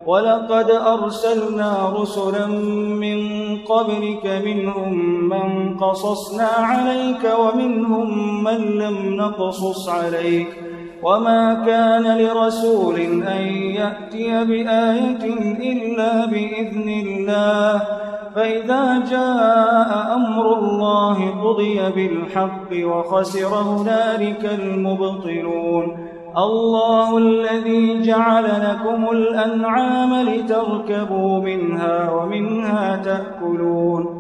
ولقد أرسلنا رسلا من قبلك منهم من قصصنا عليك ومنهم من لم نقصص عليك وما كان لرسول أن يأتي بآية إلا بإذن الله فإذا جاء أمر الله قضي بالحق وخسر هنالك المبطلون الله الذي جعل لكم الأنعام لتركبوا منها ومنها تأكلون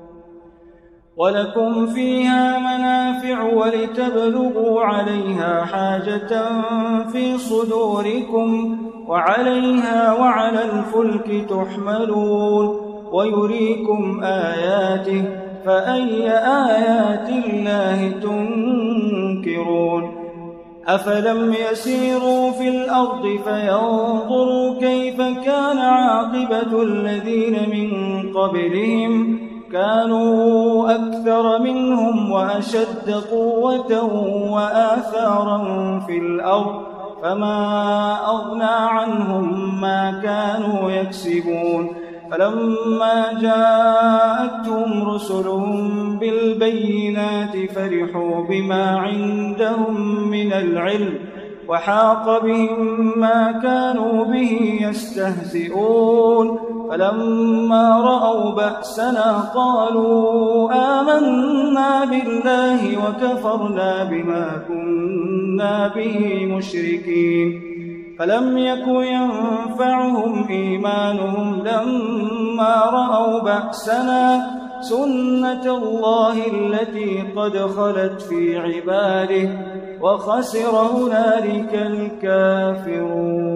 ولكم فيها منافع ولتبلغوا عليها حاجة في صدوركم وعليها وعلى الفلك تحملون ويريكم آياته فأي آيات الله تنكرون أفلم يسيروا في الأرض فينظروا كيف كان عاقبة الذين من قبلهم كانوا أكثر منهم وأشد قوة وآثارا في الأرض فما أغنى عنهم ما كانوا يكسبون فلما جاءتهم رسلهم بالبينات فرحوا بما عندهم من العلم وحاق بهم ما كانوا به يستهزئون فلما رأوا بأسنا قالوا آمنا بالله وكفرنا بما كنا به مشركين فلم يك ينفعهم إيمانهم لما رأوا بأسنا سنة الله التي قد خلت في عباده وخسر هنالك الكافرون